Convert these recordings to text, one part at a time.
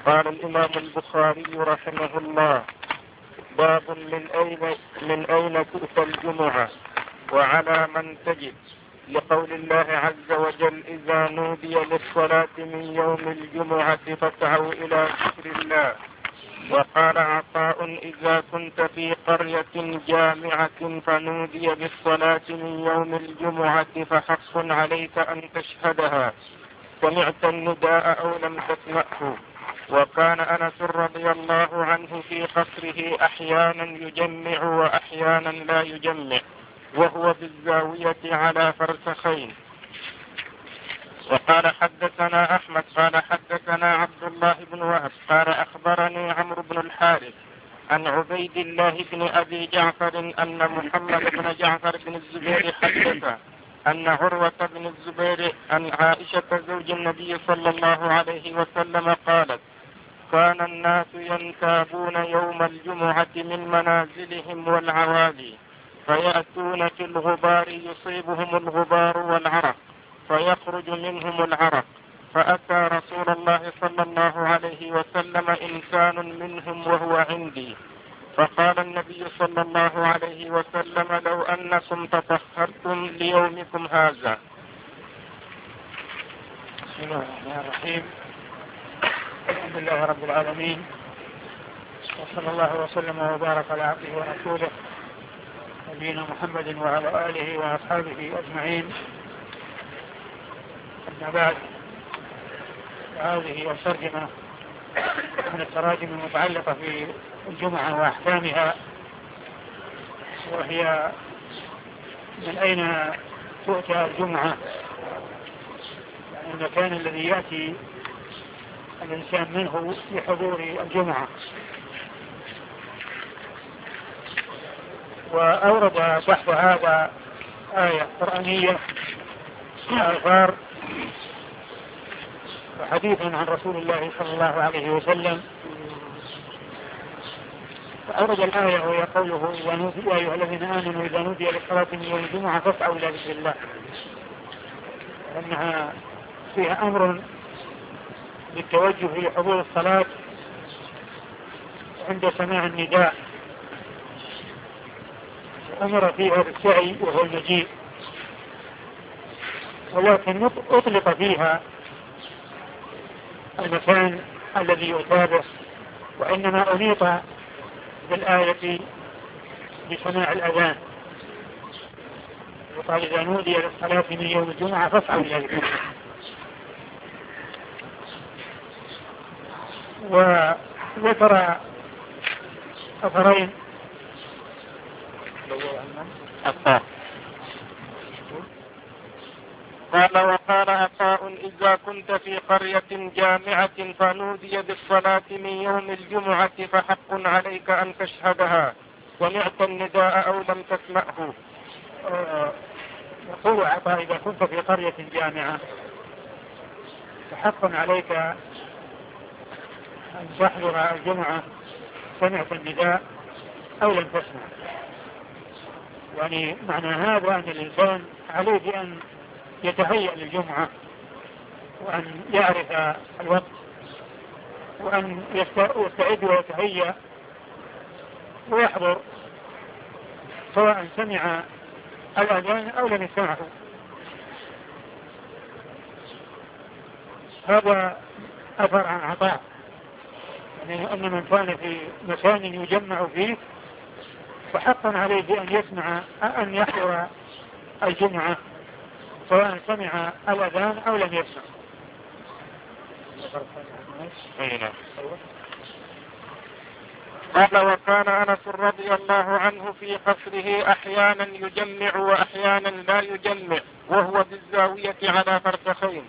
قال الإمام البخاري رحمه الله: باب من أين تؤتى الجمعة وعلى من تجب، لقول الله عز وجل: إذا نودي للصلاة من يوم الجمعة فاسعوا إلى ذكر الله. وقال عطاء: إذا كنت في قرية جامعة فنودي بالصلاة من يوم الجمعة فحق عليك أن تشهدها، سمعت النداء أو لم تسمعه. وكان أنس رضي الله عنه في قصره أحيانا يجمع وأحيانا لا يجمع، وهو بالزاوية على فرسخين. وقال حدثنا أحمد قال حدثنا عبد الله بن وهب قال أخبرني عمرو بن الحارث عن عبيد الله بن أبي جعفر أن محمد بن جعفر بن الزبير حدث أن عروة بن الزبير عن عائشة زوج النبي صلى الله عليه وسلم قالت: كان الناس ينتابون يوم الجمعة من منازلهم والعوالي، فيأتون في الغبار يصيبهم الغبار والعرق، فيخرج منهم العرق، فأتى رسول الله صلى الله عليه وسلم إنسان منهم وهو عندي، فقال النبي صلى الله عليه وسلم: لو أنكم تطهرتم ليومكم هذا. بسم الله الرحمن الرحيم. الحمد لله رب العالمين، وصلى الله وسلم وبارك على عبده ورسوله نبينا محمد وعلى آله وأصحابه أجمعين. أما بعد، هذه الترجمة من التراجم المتعلقة في الجمعة وأحكامها، وهي من أين تؤتى الجمعة، يعني المكان الذي يأتي الإنسان منه في حضور الجمعة. وأورد بحث هذا آية قرآنية آثار وحديثا عن رسول الله صلى الله عليه وسلم. فأورد الآية وهي قوله: يا أيها الذين آمنوا إذا نودي للصلاة من يوم الجمعة فاسعوا إلى ذكر الله، لأنها فيها أمر بالتوجه لحضور الصلاة عند سماع النداء، أمر فيها بالسعي وهو المجيء، ولكن أطلق فيها المكان الذي يتابع، وإنما أنيط بالآية بسماع الأذان، وقال: إذا نودي للصلاة من يوم الجمعة فاسعوا إلى ذكر الله. وذكر أثرين. قال: وقال عطاء: إذا كنت في قرية جامعة فنودي بالصلاة من يوم الجمعة فحق عليك أن تشهدها، سمعت النداء أو لم تسمعه. يقول عطاء: إذا كنت في قرية جامعة فحق عليك أن تحضر الجمعة، سمعت النداء أو لم تسمع. يعني معنى هذا أن الإنسان عليه بأن يتهيأ للجمعة، وأن يعرف الوقت، وأن يستعد ويتهيأ ويحضر، سواء سمع الأذان أو لم يسمعه. هذا أثر عن عطاء، يعني أن من كان في مكان يجمع فيه فحقا عليه بأن يسمع أن يحضر الجمعة، سواء سمع الأذان أو لم يسمع. قال: وكان أنس رضي الله عنه في قصره أحيانا يجمع وأحيانا لا يجمع، وهو بالزاوية على فرسخين.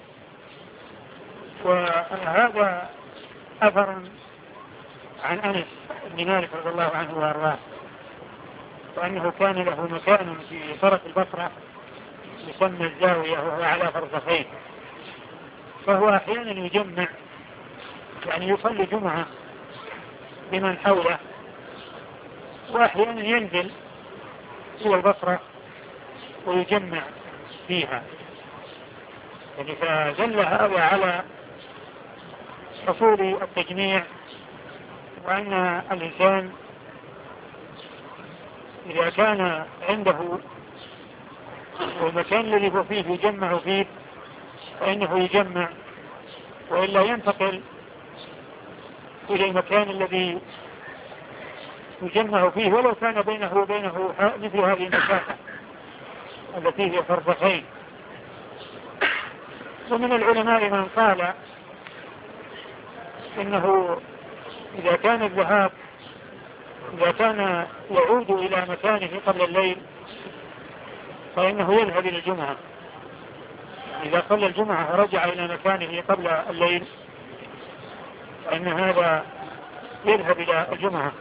وهذا أثر عن أنس بن مالك رضي الله عنه وأرضاه، وأنه كان له مكان في طرف البصرة يسمى الزاوية، وهو على فرسخين، فهو أحيانا يجمع، يعني يصلي جمعة بمن حوله، وأحيانا ينزل إلى البصرة ويجمع فيها. يعني فدل هذا على حصول التجميع، وأن الإنسان إذا كان عنده المكان الذي هو فيه يجمع فيه فإنه يجمع، وإلا ينتقل إلى المكان الذي يجمع فيه ولو كان بينه وبينه مثل هذه المسافة التي هي فرضتين. ومن العلماء من قال إنه إذا كان الذهاب إذا كان يعود إلى مكانه قبل الليل فإنه يذهب إلى الجمعة، إذا صلى الجمعة ورجع إلى مكانه قبل الليل فإن هذا يذهب إلى الجمعة.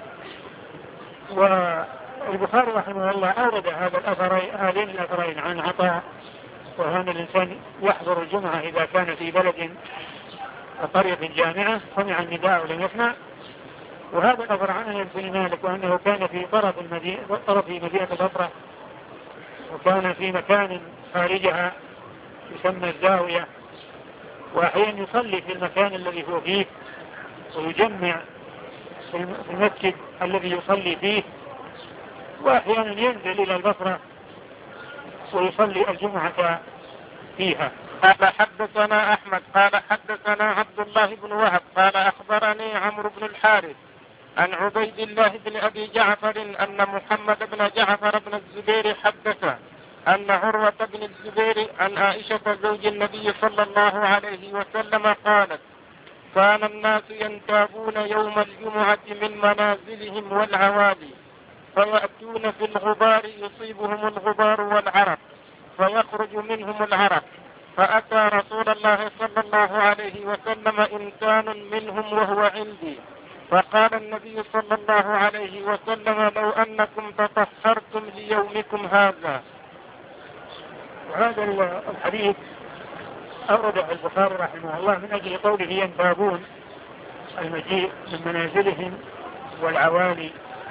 والبخاري رحمه الله أورد هذين الأثرين عن عطاء، وهذا الإنسان يحضر الجمعة إذا كان في بلد قرية جامعة سمع النداء ولم يسمع، وهذا الأثر عن أنس بن مالك وأنه كان في طرف مدينة البصرة، وكان في مكان خارجها يسمى الزاوية، وأحيانا يصلي في المكان الذي هو فيه ويجمع في المسجد الذي يصلي فيه، وأحيانا ينزل إلى البصرة ويصلي الجمعة فيها. قال حدثنا أحمد قال حدثنا عبد الله بن وهب قال أخبرني عمرو بن الحارث عن عبيد الله بن أبي جعفر أن محمد بن جعفر بن الزبير حدث أن عروة بن الزبير عن عائشة زوج النبي صلى الله عليه وسلم قالت: كان الناس ينتابون يوم الجمعة من منازلهم والعوالي فيأتون في الغبار يصيبهم الغبار والعرق فيخرج منهم العرق، فأتى رسول الله صلى الله عليه وسلم إنسان منهم وهو عندي، فقال النبي صلى الله عليه وسلم: لو أنكم تطهرتم ليومكم هذا. وهذا الحديث أورده البخاري رحمه الله من أجل قوله ينتابون المجيء من منازلهم والعوالي،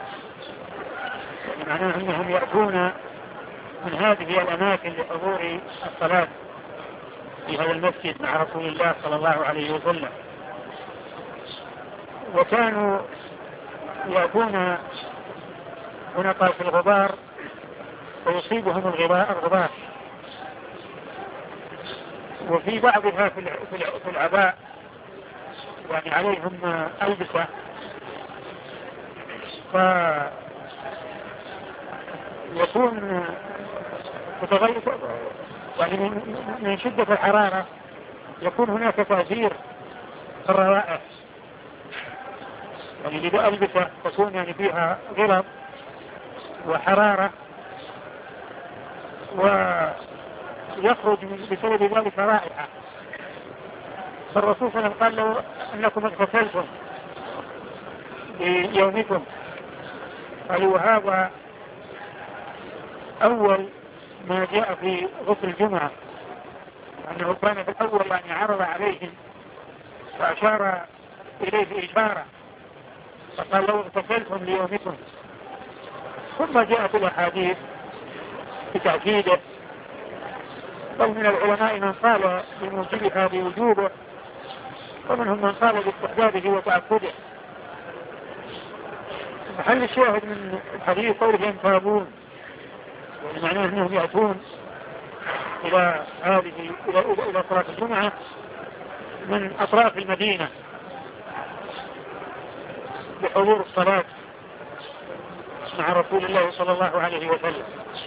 معناه أنهم يأتون من هذه الأماكن لحضور الصلاة في هذا المسجد مع رسول الله صلى الله عليه وسلم، وكانوا يأتون هنا قال في الغبار ويصيبهم الغبار، وفي بعضها في العباء يعني عليهم ألبسة فيكون متغير يعني من شدة الحرارة يكون هناك تأثير في الروائح، يعني إذا ألبسة تكون يعني فيها غلظ وحرارة ويخرج بسبب ذلك رائحة. فالرسول صلى الله عليه وسلم قال: لو أنكم اغتسلتم بيومكم. قالوا: وهذا أول ما جاء في غسل الجمعة، أنه كان في الأول يعني عرض عليهم فأشار إليه إشارة فقال: لو اغتسلتم ليومكم. ثم جاءت الأحاديث بتأكيده، بل من العلماء من قال بموجبها بوجوبه، ومنهم من قال باستحبابه وتأكده. محل الشاهد من الحديث قوله ينتابون، يعني معناه أنهم يأتون إلى صلاة الجمعة من أطراف المدينة بحضور الصلاة مع رسول الله صلى الله عليه وسلم.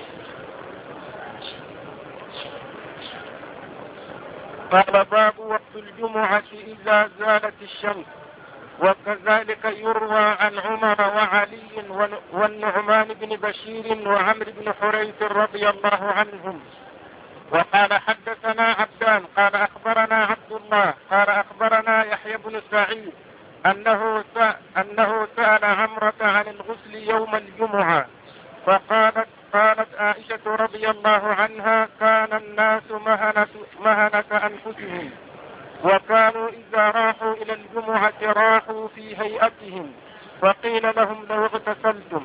قال: باب وقت الجمعة إذا زالت الشمس. وكذلك يروى عن عمر وعلي والنعمان بن بشير وعمرو بن حريث رضي الله عنهم. وقال: حدثنا عبدان قال أخبرنا عبد الله قال أخبرنا يحيى بن سعيد أنه سأل عمرة عن الغسل يوم الجمعة فقالت عائشة رضي الله عنها: كان الناس مهنة أنفسهم، وكانوا إذا راحوا إلى الجمعة راحوا في هيئتهم، فقيل لهم: لو اغتسلتم.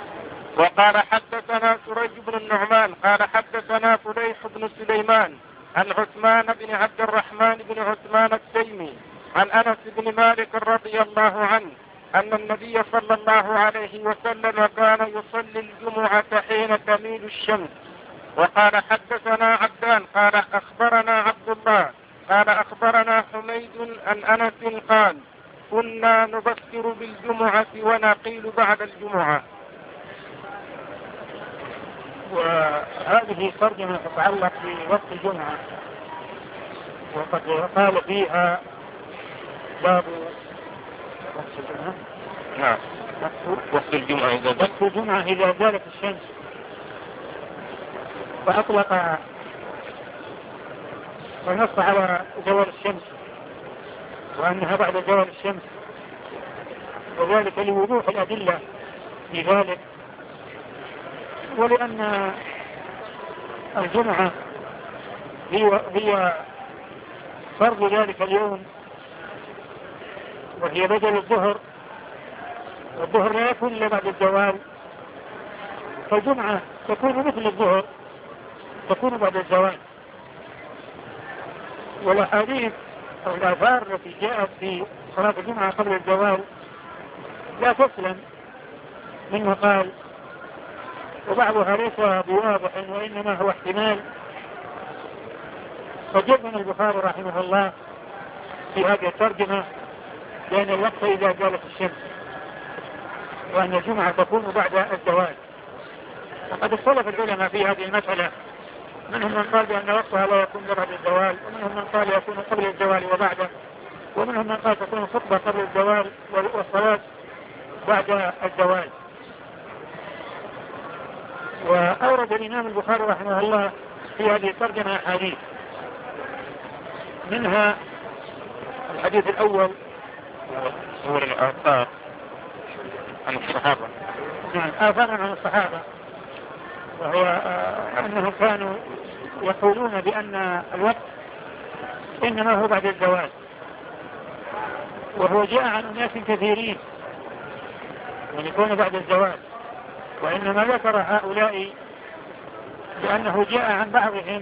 وقال: حدثنا سريج بن النعمان قال حدثنا فليح بن سليمان عن عثمان بن عبد الرحمن بن عثمان التيمي عن أنس بن مالك رضي الله عنه أن النبي صلى الله عليه وسلم كان يصلي الجمعة حين تميل الشمس. وقال حدثنا عبدان قال أخبرنا عبد الله قال أخبرنا حميد عن أنس قال كنا نبكر بالجمعة ونقيل بعد الجمعة. وهذه ترجمة تتعلق بوقت الجمعة، وقد قال فيها باب وقت الجمعة. نعم، وقت الجمعة إذا زالت الشمس، فأطلق ونص على زوال الشمس وأنها بعد زوال الشمس، وذلك لوضوح الأدلة في ذلك، ولأن الجمعة هي فرض ذلك اليوم، وهي بدل الظهر، والظهر لا يكون إلا بعد الزوال، فالجمعة تكون مثل الظهر، تكون بعد الزوال. والأحاديث أو الآثار التي جاءت في صلاة الجمعة قبل الزوال لا تسلم منه قال، وبعضها ليس بواضح وإنما هو احتمال. فجزم البخاري رحمه الله في هذه الترجمة بأن الوقت إذا زالت الشمس، وأن الجمعة تكون بعد الزوال. وقد اختلف العلماء في هذه المسألة، منهم من قال بأن وقتها لا يكون بعد الزوال، ومنهم من قال يكون قبل الزوال وبعده، ومنهم من قال تكون الخطبة قبل الزوال والصلاة بعد الزوال. وأورد الإمام البخاري رحمه الله في هذه الترجمة أحاديث، منها الحديث الأول هو الآثار عن الصحابة. نعم، آثار عن الصحابة، وهو أنهم كانوا يقولون بأن الوقت إنما هو بعد الزوال، وهو جاء عن أناس كثيرين يكون بعد الزوال، وإنما ذكر هؤلاء لأنه جاء عن بعضهم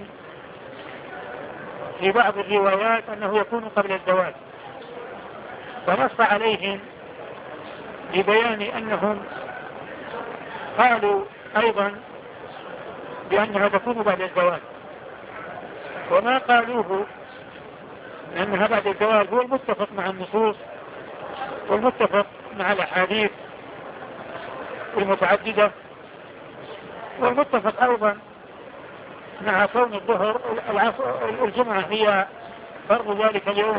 في بعض الروايات أنه يكون قبل الزوال، فنص عليهم لبيان أنهم قالوا أيضا بأنها تكون بعد الزوال، وما قالوه أنها بعد الزوال هو المتفق مع النصوص والمتفق مع الأحاديث المتعددة، والمتفق أيضا مع كون الظهر الجمعة هي فرض ذلك اليوم،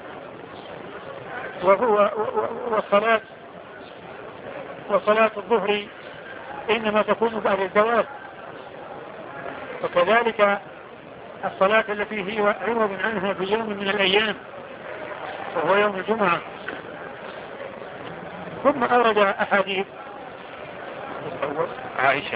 وصلاة الظهر إنما تكون بعد الزوال، وكذلك الصلاة التي هي عوض عنها في يوم من الأيام وهو يوم الجمعة. ثم أورد أحاديث عائشة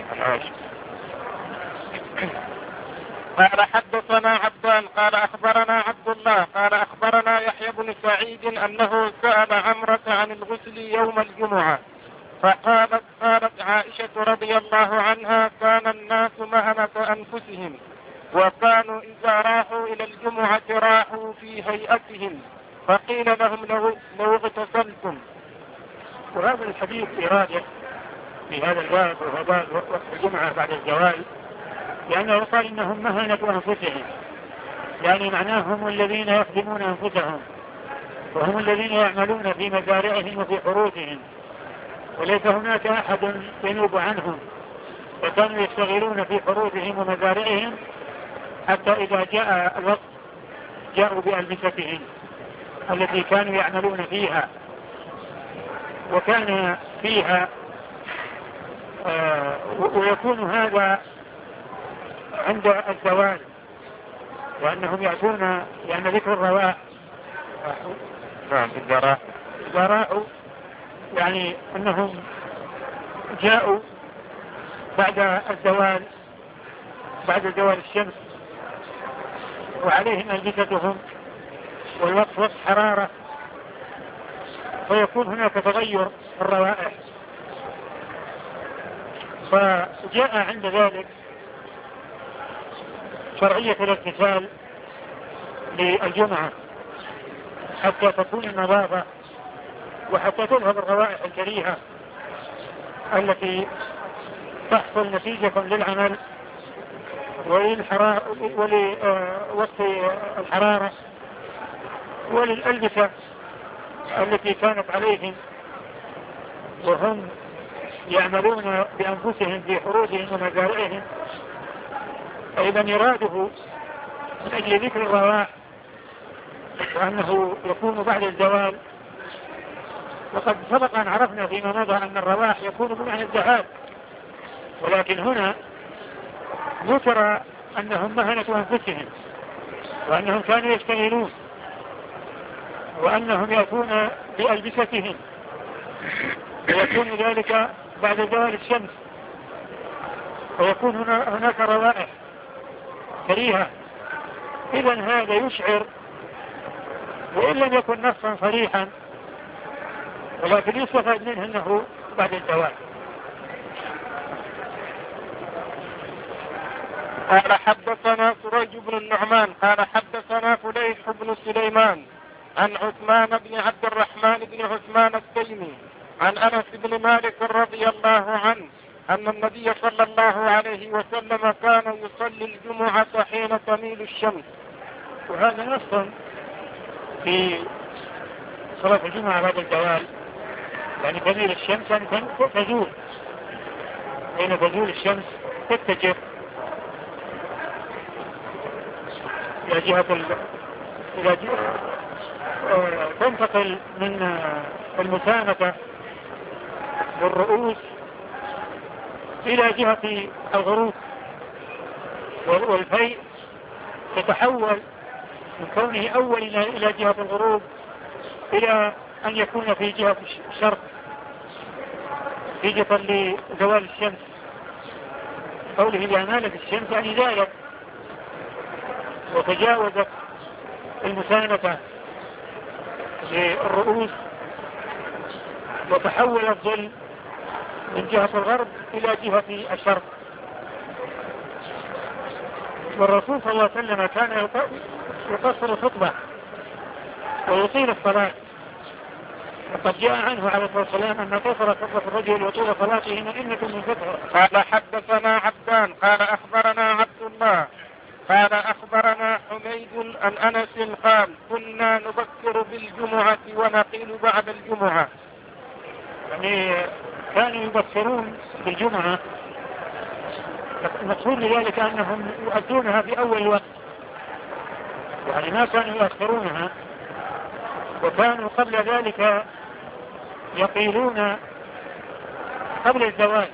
قال حدثنا عبدان قال أخبرنا عبد الله قال أخبرنا يحيى بن سعيد أنه سأل عمرة عن الغسل يوم الجمعة قالت عائشة رضي الله عنها كان الناس مهنة أنفسهم، وكانوا إذا راحوا إلى الجمعة راحوا في هيئتهم، فقيل لهم لو اغتسلتم. وهذا الحديث إرادة في هذا الباب، وهو باب وقت الجمعة بعد الزوال، لأنه قال إنهم مهنة أنفسهم، يعني معناهم الذين يخدمون أنفسهم، وهم الذين يعملون في مزارعهم وفي حروثهم، وليس هناك أحد ينوب عنهم، وكانوا يشتغلون في حروثهم ومزارعهم حتى إذا جاء الوقت جاءوا بألبستهم التي كانوا يعملون فيها، وكان فيها ويكون هذا عند الزوال، وأنهم يأتون يعني ذكر الرواح. نعم، إذا راحوا يعني أنهم جاءوا بعد الزوال، بعد زوال الشمس، وعليهم ألبستهم، والوقت وقت حرارة، فيكون هناك تغير في الروائح. فجاء عند ذلك شرعية الاغتسال للجمعة حتى تكون النظافة وحتى تذهب الروائح الكريهة التي تحصل نتيجة للعمل ولوقت الحرارة وللألبسة التي كانت عليهم وهم يعملون بأنفسهم في حروبهم ومزارعهم. أيضا يراده من أجل ذكر الروائح وأنه يكون بعد الزوال. وقد سبق أن عرفنا فيما مضى أن الروائح يكون بمعنى الذهاب، ولكن هنا ذكر أنهم مهنة أنفسهم وأنهم كانوا يشتغلون وأنهم يأتون بألبستهم ويكون ذلك بعد زوال الشمس ويكون هناك روائح كريهة. إذن هذا يشعر وإن لم يكن نصا صريحا ولكن يستفاد منه أنه بعد الزوال. قال حدثنا سريج بن النعمان قال حدثنا فليح بن سليمان عن عثمان بن عبد الرحمن بن عثمان التيمي عن أنس بن مالك رضي الله عنه أن النبي صلى الله عليه وسلم كان يصلي الجمعة حين تميل الشمس. وهذا نص في صلاة الجمعة بعد الزوال، يعني تميل الشمس يعني تزول، حين تزول الشمس تتجه إلى جهة تنتقل من المسامة بالرؤوس إلى جهة الغروب، والفيء يتحول من كونه أول إلى جهة الغروب إلى أن يكون في جهة الشرق نتيجة لزوال الشمس. قوله إذا مالت الشمس يعني زالت وتجاوزت المسامة للرؤوس وتحول الظل من جهة الغرب إلى جهة الشرق. والرسول صلى الله عليه وسلم كان يقصر الخطبة ويطيل الصلاة، وقد جاء عنه عليه الصلاة والسلام أن قصر خطبة الرجل وطول صلاته مئنة من فتره. قال حدثنا عبدان قال أخبرنا عبد الله قال أخبرنا حميد عن أنس قال كنا نبكر بالجمعة ونقيل بعد الجمعة. يعني كانوا يبكرون بالجمعة، المقصود لذلك أنهم يؤدونها في أول الوقت، يعني ما كانوا يؤخرونها، وكانوا قبل ذلك يقيلون قبل الزوال.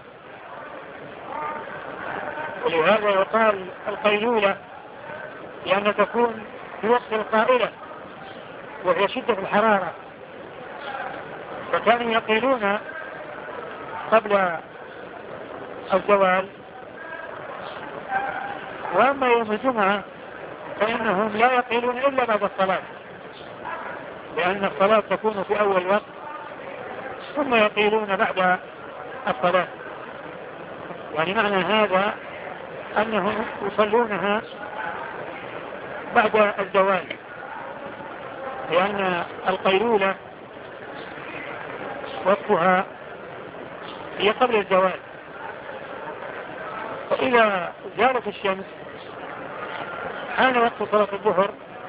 ولهذا يقال القيلولة لأن تكون في وقت القائلة وهي شدة الحرارة، فكانوا يقيلون قبل الزوال. وأما يوم الجمعة فإنهم لا يقيلون إلا بعد الصلاة، لأن الصلاة تكون في أول وقت ثم يقيلون بعد الصلاة. يعني معنى هذا أنهم يصلونها بعد الزوال، لأن القيلولة وقتها هي قبل الزوال. فإذا زالت الشمس حان وقت صلاة الظهر،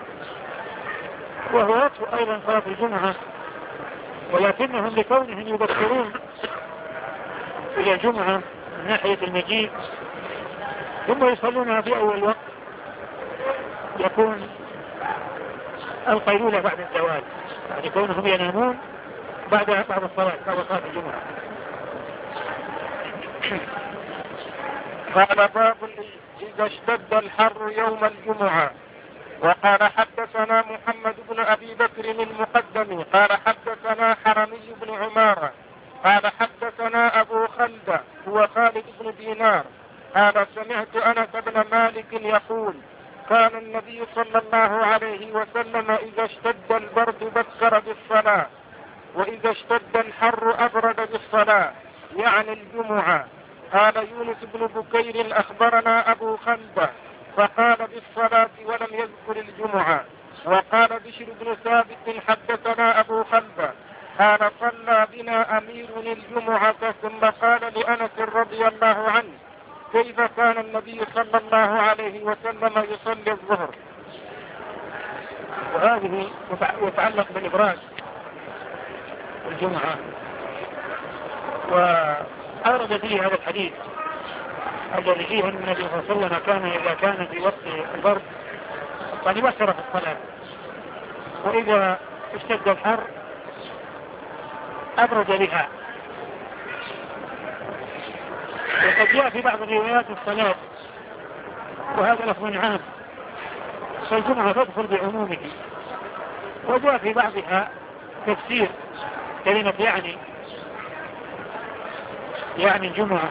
وهو وقت أيضا صلاة الجمعة، ولكنهم لكونهم يبكرون إلى الجمعة من ناحية المجيء ثم يصلونها في أول وقت، يكون القيلولة بعد الزوال، يعني كونهم ينامون بعد الصلاة، بعد صلاة الجمعة. قال باب إذا اشتد الحر يوم الجمعة. وقال حدثنا محمد بن أبي بكر المقدمي قال حدثنا حرمي بن عمارة قال حدثنا أبو خلدة هو خالد بن دينار قال سمعت أنس بن مالك يقول كان النبي صلى الله عليه وسلم إذا اشتد البرد بكر بالصلاة وإذا اشتد الحر أبرد بالصلاة يعني الجمعة. قال يونس بن بكير أخبرنا أبو خلدة فقال بالصلاة ولم يذكر الجمعة. وقال بشر بن ثابت حدثنا أبو خلدة قال صلى بنا أمير الجمعة ثم قال لأنس رضي الله عنه كيف كان النبي صلى الله عليه وسلم يصلي الظهر. وهذه يتعلق بالإبراج الجمعة، وأورد فيه هذا الحديث الذي فيه أن النبي صلى الله عليه وسلم كان إذا كان في وقت البرد قد يبكر في الصلاة، وإذا اشتد الحر أبرد بها. وقد جاء في بعض روايات الصلاة وهذا لفظ عام فالجمعة تدخل بعمومه، وجاء في بعضها تفسير كلمة يعني الجمعة.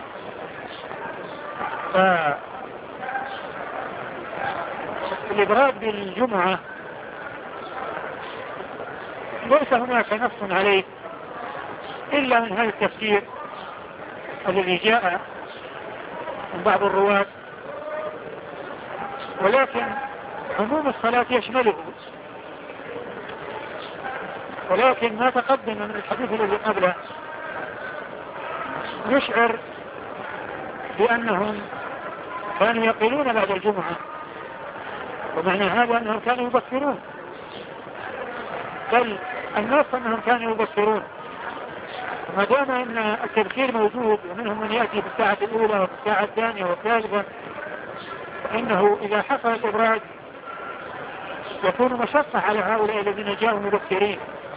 فالإبراد بالجمعة ليس هناك نص عليه إلا من هذا التفسير الذي جاء من بعض الرواة، ولكن عموم الصلاة يشمله. ولكن ما تقدم من الحديث الذي قبله يشعر بأنهم كانوا يقيلون بعد الجمعة، ومعنى هذا أنهم كانوا يبكرون، بل الناس أنهم كانوا يبكرون. ما دام أن التبكير موجود ومنهم من يأتي في الساعة الأولى وفي الساعة الثانية والثالثة، فإنه إذا حصل الإبراج يكون مشقة على هؤلاء الذين جاءوا مبكرين.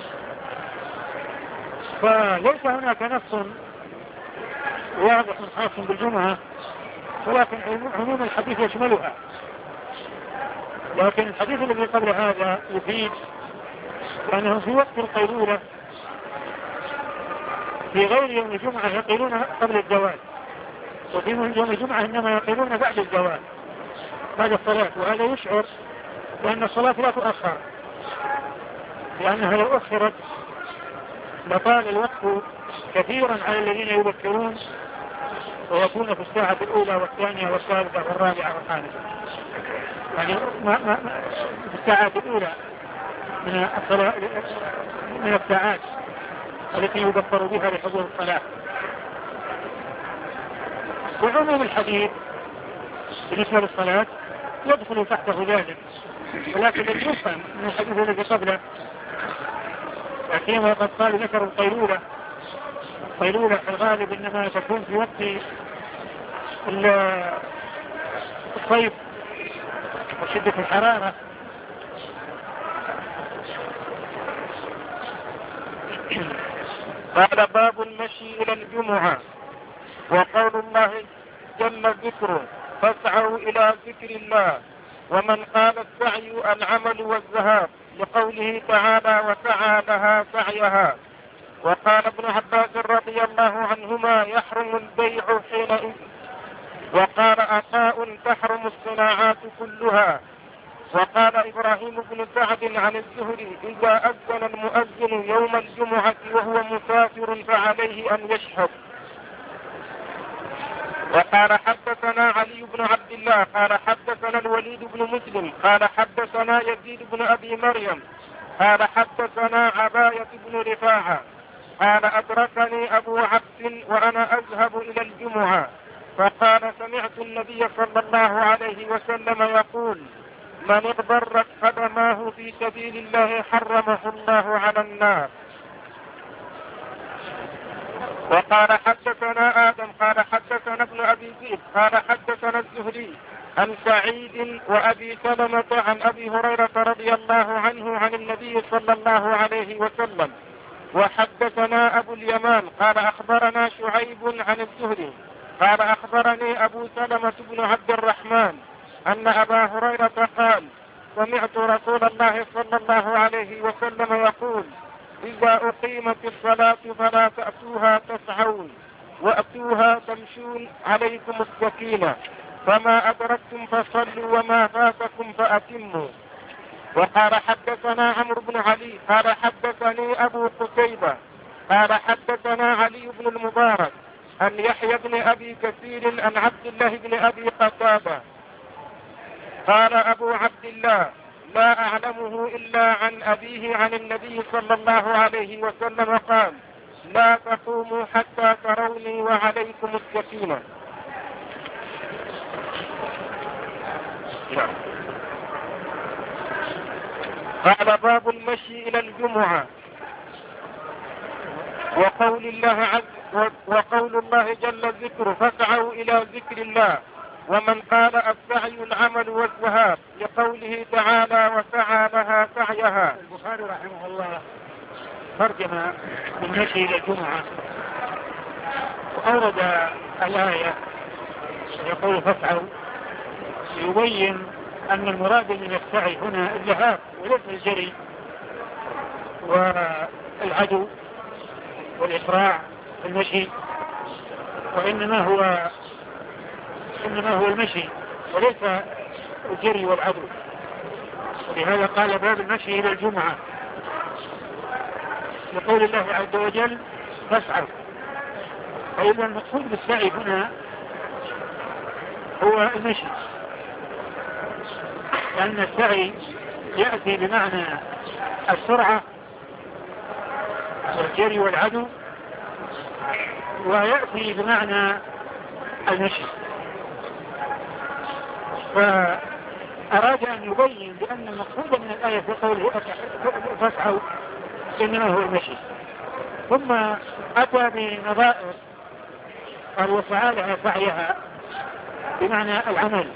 فليس هناك نص واضح خاص بالجمعة، ولكن عموم الحديث يشملها. لكن الحديث الذي قبل هذا يفيد أنهم في وقت القيلولة في غير يوم الجمعة يقيلون قبل الزوال، وفي يوم الجمعة إنما يقيلون بعد الزوال بعد الصلاة. وهذا يشعر بأن الصلاة لا تؤخر، لأنها لو أخرت لطال الوقت كثيرا على الذين يبكرون ويكون في الساعة الأولى والثانية والثالثة والرابعة والخامسة، يعني في الساعات الأولى من الساعات التي يبكر بها لحضور الصلاة. وعموم الحديث بالنسبة للصلاة يدخل تحته ذلك، ولكن يفهم من الحديث الذي قبله فيما قد قال ذكر القيلولة في الغالب إنما تكون في وقت الصيف وشدة الحرارة. قال باب المشي إلى الجمعة. وقول الله جل ذكره فاسعوا إلى ذكر الله، ومن قال السعي العمل والذهاب لقوله تعالى وسعى لها سعيها. وقال ابن عباس رضي الله عنهما يحرم البيع حينئذ. وقال عطاء تحرم الصناعات كلها. وقال إبراهيم بن سعد عن الزهري إذا أذن المؤذن يوم الجمعة وهو مسافر فعليه أن يشهد. وقال حدثنا علي بن عبد الله قال حدثنا الوليد بن مسلم قال حدثنا يزيد بن أبي مريم قال حدثنا عباية بن رفاعة قال أدركني أبو عبد وأنا أذهب إلى الجمعة فقال سمعت النبي صلى الله عليه وسلم يقول من اضطرت قدماه في سبيل الله حرمه الله على النار. وقال حدثنا آدم قال حدثنا ابن أبي ذئب قال حدثنا الزهري عن سعيد وأبي سلمة عن أبي هريرة رضي الله عنه عن النبي صلى الله عليه وسلم. وحدثنا أبو اليمان قال أخبرنا شعيب عن الزهري قال أخبرني أبو سلمة بن عبد الرحمن أن أبا هريرة قال سمعت رسول الله صلى الله عليه وسلم يقول إذا أقيمت الصلاة فلا تأتوها تسعون وأتوها تمشون عليكم السكينة فما أدركتم فصلوا وما فاتكم فأتموا. وقال حدثنا عمرو بن علي قال حدثني أبو قتيبة قال حدثنا علي بن المبارك أن يحيى بن أبي كثير أن عبد الله بن أبي قتادة قال أبو عبد الله لا أعلمه إلا عن أبيه عن النبي صلى الله عليه وسلم قال: لا تقوموا حتى تروني وعليكم السكينة. قال: باب المشي إلى الجمعة. وقول الله جل ذكره: فاسعوا إلى ذكر الله. ومن قال: السعي العمل والذهاب، لقوله تعالى: وسعى لها سعيها. البخاري رحمه الله ترجم المشي إلى الجمعة وأورد الآية يقول: فاسعوا، يبين أن المراد من السعي هنا الذهاب وليس الجري والعدو والإسراع في المشي، وإنما هو المشي وليس الجري والعدو. ولهذا قال: باب المشي إلى الجمعة، لقول الله عز وجل: فاسعوا. فإذا المقصود بالسعي هنا هو المشي، لأن السعي يأتي بمعنى السرعة والجري والعدو، ويأتي بمعنى المشي. فأراد أن يبين بأن المقصود من الآية في قوله فاسعوا إنما هو المشي، ثم أتى بنظائر قال: وسعى لها سعيها بمعنى العمل،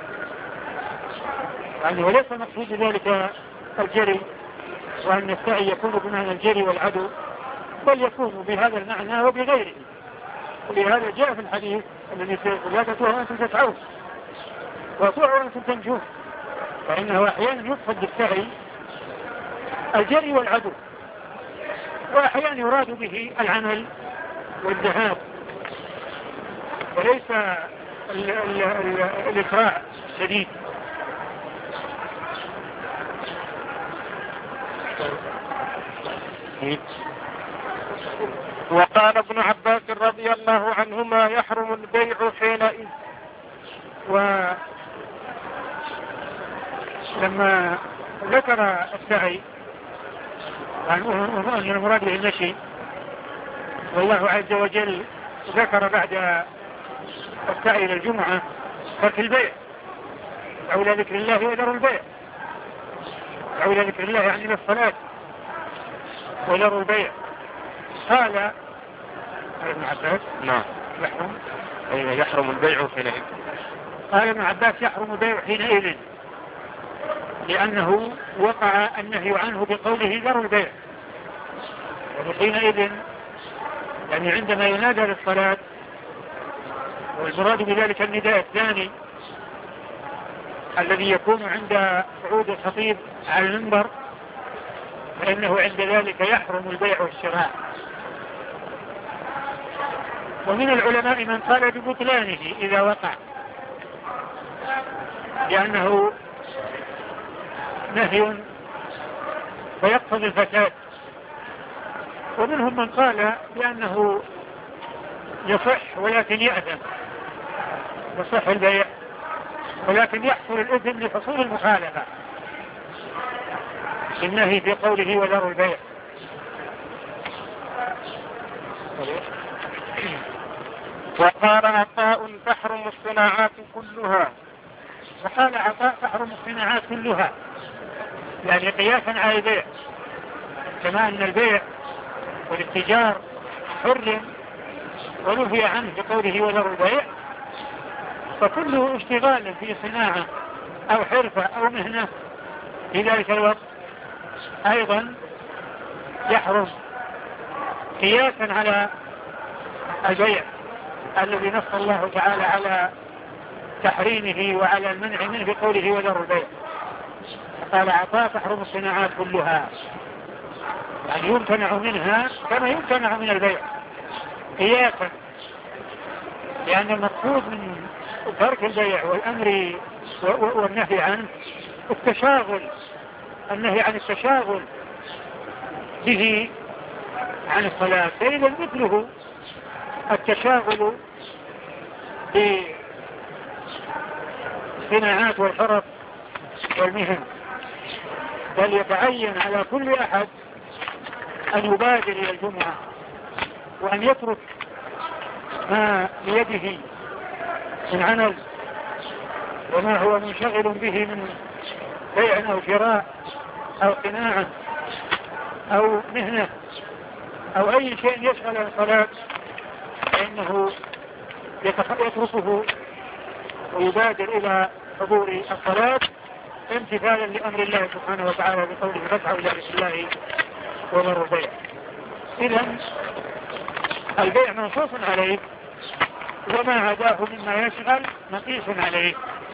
يعني وليس مقصود ذلك الجري وأن السعي يكون بمعنى الجري والعدو، بل يكون بهذا المعنى وبغيره. ولهذا جاء في الحديث الذي يقول: لا تتوه وأنتم تسعون وتوه وأنتم تنجون، فإنه أحيانا يقصد بالسعي الجري والعدو، وأحيانا يراد به العمل والذهاب، وليس الإسراع الشديد. وقال ابن عباس رضي الله عنهما: يحرم البيع حينئذ. ولما ذكر السعي أن المراد به المشي، والله عز وجل ذكر بعد السعي إلى الجمعة ترك البيع، أو إلى ذكر الله وذروا البيع، أو إلى ذكر الله يعني للصلاة وذروا البيع. قال ابن عباس: نعم، يحرم البيع حينئذ. قال ابن عباس: يحرم البيع حينئذ، لأنه وقع النهي عنه بقوله ذروا البيع. وحينئذ يعني عندما ينادى للصلاة، والمراد بذلك النداء الثاني الذي يكون عند صعود الخطيب على المنبر، فإنه عند ذلك يحرم البيع والشراء. ومن العلماء من قال ببطلانه إذا وقع، لأنه نهي ويقتضي الفساد. ومنهم من قال بأنه يصح ولكن يأثم، يصح البيع ولكن يحصل الإثم لحصول المخالفة النهي في قوله وذروا البيع. وقال عطاء: تحرم الصناعات كلها. وقال عطاء: تحرم الصناعات كلها، يعني قياسا على البيع، كما أن البيع والاتجار حرم ونهي عنه بقوله وذروا البيع، فكله اشتغال في صناعة أو حرفة أو مهنة في ذلك الوقت أيضا يحرم قياسا على البيع الذي نص الله تعالى على تحريمه وعلى المنع منه بقوله وذروا البيع. قال عطاء: تحرم الصناعات كلها، يعني يمتنع منها كما يمتنع من البيع قياسا، لأن المقصود من ترك البيع والأمر والنهي عنه التشاغل، النهي عن التشاغل به عن الصلاة. فإذا مثله التشاغل بالصناعات والحرف والمهن، بل يتعين على كل أحد أن يبادر إلى الجمعة وأن يترك ما بيده من عمل وما هو منشغل به من بيع أو شراء أو قناعة أو مهنة أو أي شيء يشغل الصلاة، فإنه يتركه ويبادر إلى حضور الصلاة امتثالا لأمر الله سبحانه وتعالى بقوله فاسعوا إلى ذكر الله وذروا البيع. إذن البيع منصوص عليه وما عداه مما يشغل مقيس عليه.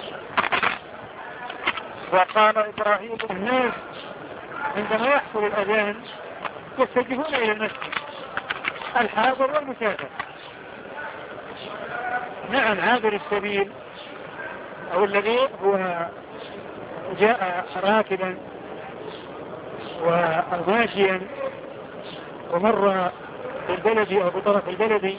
وقال إبراهيم الناس عندما يحصل الأذان يتجهون إلى المسجد، الحاضر والمسافر. نعم عابر السبيل أو الذي هو جاء راكبا وماشيا ومر بالبلد أو بطرف البلد،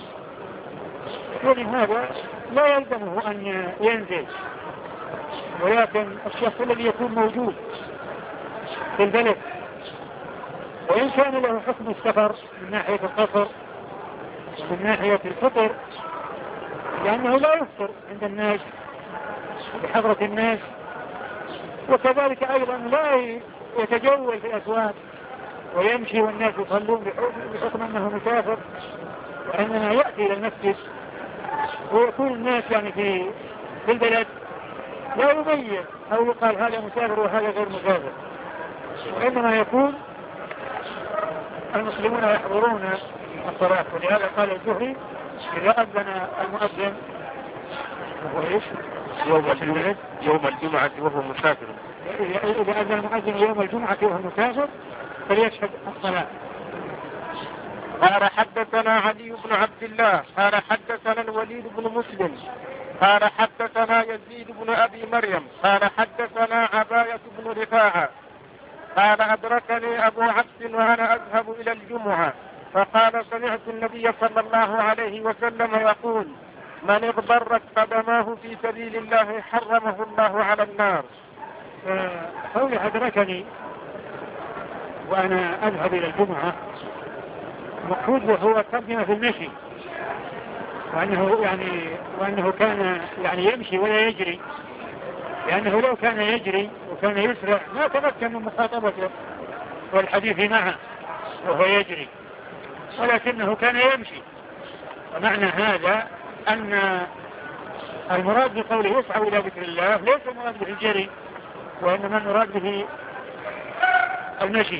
ولهذا لا يلزمه أن ينزل، ولكن الشخص الذي يكون موجود في البلد وإن كان له حكم السفر من ناحية القصر من ناحية الفطر، لأنه لا يفطر عند الناس بحضرة الناس، وكذلك أيضا لا يتجول في الأسواق ويمشي والناس يصلون بحكم أنه مسافر، وإنما يأتي إلى المسجد ويكون الناس يعني في البلد لا يميز أو يقال هذا مسافر وهذا غير مسافر، وإنما يكون المسلمون يحضرون الصلاة. ولهذا قال الزهري إذا أذن المؤذن يوم الجمعة وهو مسافر، إذا أذن المؤذن يوم الجمعة وهو مسافر فليشهد الصلاة. قال حدثنا علي بن عبد الله قال حدثنا الوليد بن مسلم قال حدثنا يزيد بن أبي مريم قال حدثنا عباية بن رفاعة قال أدركني أبو عبد وأنا أذهب إلى الجمعة فقال سمعت النبي صلى الله عليه وسلم يقول من اغبرت قدماه في سبيل الله حرمه الله على النار. قول أدركني وأنا أذهب إلى الجمعة مقصود وهو ترجمة في المشي، وأنه كان يمشي ولا يجري، لأنه لو كان يجري وكان يسرع ما تمكن من مخاطبته والحديث معه وهو يجري، ولكنه كان يمشي. ومعنى هذا أن المراد بقوله يسعى إلى ذكر الله ليس المراد به الجري، وإنما المراد به المشي.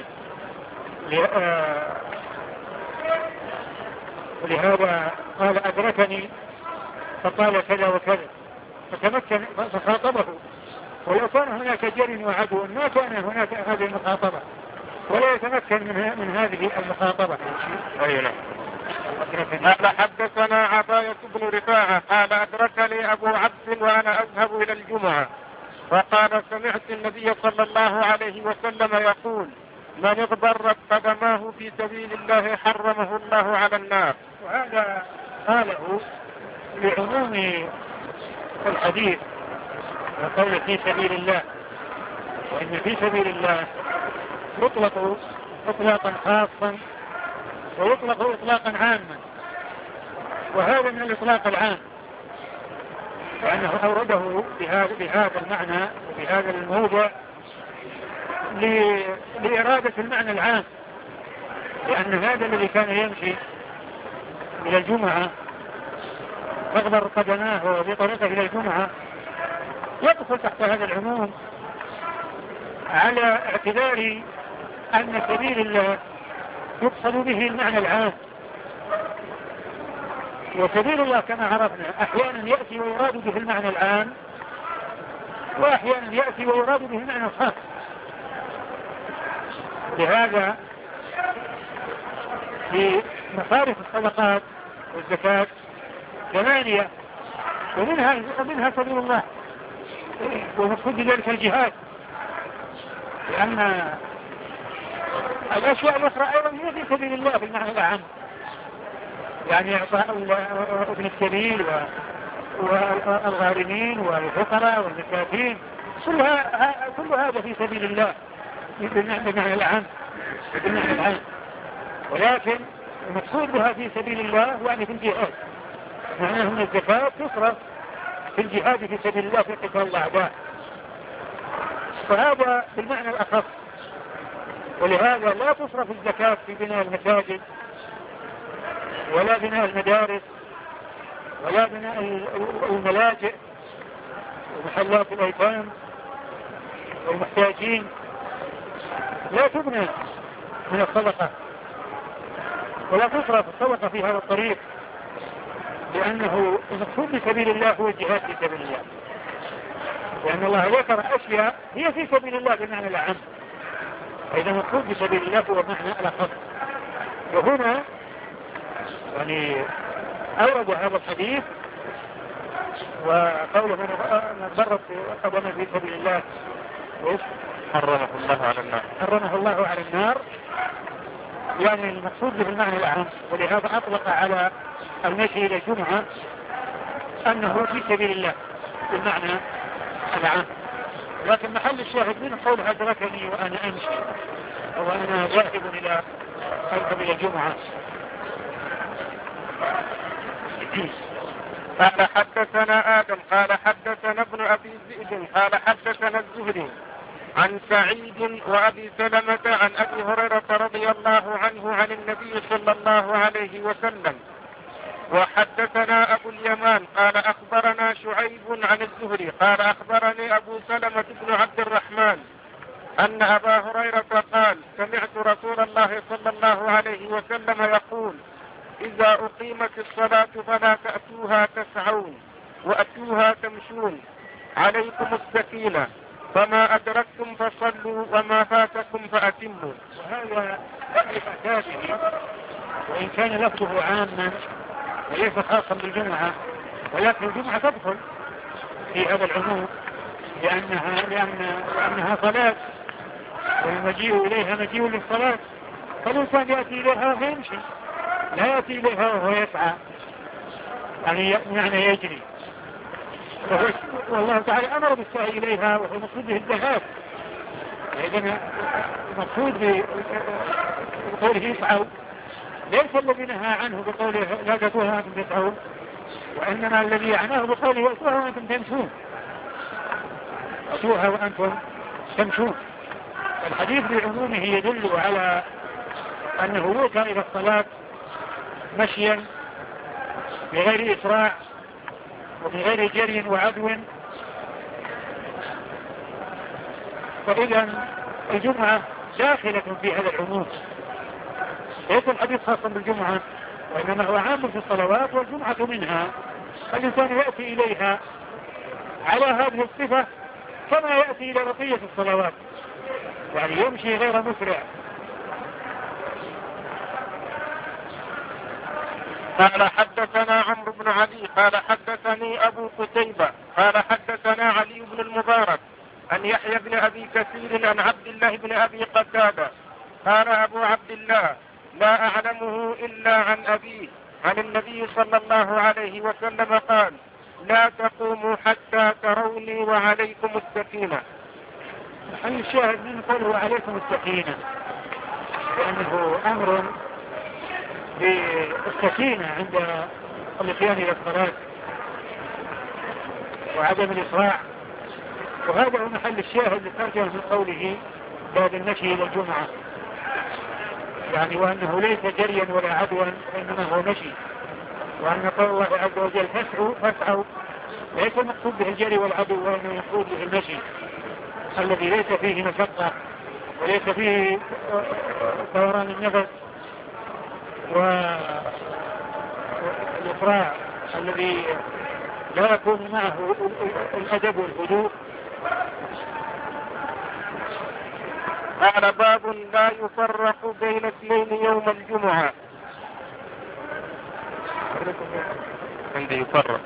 ولهذا قال أدركني فقال كذا وكذا فتمكن فخاطبه، ولو كان هناك جري وعدو ما كان هناك هذه المخاطبة ولا يتمكن من هذه المخاطبة. قال حدثنا عباية بن رفاعة قال أدركني أبو عبد وأنا أذهب إلى الجمعة فقال سمعت النبي صلى الله عليه وسلم يقول من اغبرت قدماه في سبيل الله حرمه الله على النار. وهذا قاله لعموم الحديث وقول في سبيل الله، وإن في سبيل الله يطلق إطلاقا خاصا ويطلق إطلاقا عاما، وهذا من الإطلاق العام لأنه أورده بهذا المعنى وبهذا الموضع لإرادة المعنى العام، لأن هذا الذي كان يمشي إلى الجمعة فاغبر قدماه بطريقه إلى الجمعة يدخل تحت هذا العموم على اعتبار أن سبيل الله يقصد به المعنى العام. وسبيل الله كما عرفنا أحيانا يأتي ويراد به المعنى العام، وأحيانا يأتي ويراد به المعنى الخاص. لهذا في مصارف الصدقات والزكاة 8 ومنها سبيل الله، ومقصود بذلك الجهاد، لأن الأشياء الأخرى أيضا هي في سبيل الله في المعنى العام، يعني إعطاء ابن السبيل والغارمين والفقراء والمساكين كل هذا في سبيل الله. بمعنى العام، ولكن المقصود بها في سبيل الله يعني في الجهاد، معناه أن الزكاة تصرف في الجهاد في سبيل الله في قتال الأعداء، فهذا بالمعنى الأخص. ولهذا لا تصرف الزكاة في بناء المساجد ولا بناء المدارس ولا بناء الملاجئ ومحلات الأيتام والمحتاجين، لا تبنى من الصدقة ولا تصرف الصدقة في هذا الطريق، لأنه المقصود بسبيل الله هو الجهاد في سبيل الله، لأن الله ذكر أشياء هي في سبيل الله بمعنى العام، إذا المقصود بسبيل الله هو معنى الأخص. وهنا يعني أورد هذا الحديث وقوله من ضرب قدمه في سبيل الله حرمه الله على النار، يعني المقصود به المعنى العام، ولهذا أطلق على المشي إلى الجمعة أنه في سبيل الله بالمعنى العام. لكن محل الشاهد من قول أدركني وأنا أمشي وأنا ذاهب إلى أركب إلى الجمعة. قال حدثنا آدم قال حدثنا ابن أبي ذئب قال حدثنا الزهري عن سعيد وأبي سلمة عن أبي هريرة رضي الله عنه عن النبي صلى الله عليه وسلم. وحدثنا أبو اليمان قال أخبرنا شعيب عن الزهري قال أخبرني أبو سلمة بن عبد الرحمن أن أبا هريرة قال سمعت رسول الله صلى الله عليه وسلم يقول إذا أقيمت الصلاة فلا تأتوها تسعون وأتوها تمشون عليكم السكينة فما أدركتم فصلوا وما فاتكم فأتموا. وهذا يحتاجه وإن كان لفظه عاما وليس خاصا بالجمعة، ولكن الجمعة تدخل في هذا العموم لأنها صلاة والمجيء إليها مجيء للصلاة، فالإنسان يأتي إليها ويمشي، لا يأتي إليها وهو يسعى يعني يجري. والله تعالى أمر بالسعي إليها وهو مقصود به الذهاب، إذن المقصود بقوله يسعوا ليس الذي نهى عنه بقوله لا تأتوها وأنتم تسعون، وإنما الذي يعناه بقوله أتوها وأنتم تمشون، أتوها وأنتم تمشون. الحديث بعمومه يدل على أنه يؤتى إلى الصلاة مشيا بغير إسراع وبغير جري وعدو. فإذا الجمعة داخلة في هذا العموم، ليس الحديث خاصا بالجمعة وإنما هو عام في الصلوات والجمعة منها. الإنسان يأتي إليها على هذه الصفة كما يأتي إلى بقية الصلوات، يعني يمشي غير مسرع. قال حدثنا عمرو بن علي قال حدثني أبو قتيبة قال حدثنا علي بن المبارك عن يحيى بن أبي كثير عن عبد الله بن أبي قتادة قال أبو عبد الله لا أعلمه إلا عن أبيه عن النبي صلى الله عليه وسلم قال لا تقوموا حتى تروني وعليكم السكينة. محل الشاهد من قوله عليكم السكينة لأنه أمر بالسكينة عند الاتيان إلى الصلاة وعدم الإسراع، وهذا هو محل الشاهد لترجمة من قوله بعد المشي إلى الجمعة، يعني وأنه ليس جريا ولا عدوا وإنما هو مشي، وأن قول الله عز وجل فاسعوا ليس المقصود به الجري والعدو وإنما المقصود به المشي الذي ليس فيه مشقة وليس فيه دوران النفس والإسراع الذي لا يكون معه الأدب والهدوء. قال باب لا يفرق بين اثنين يوم الجمعة. عندي يفرق.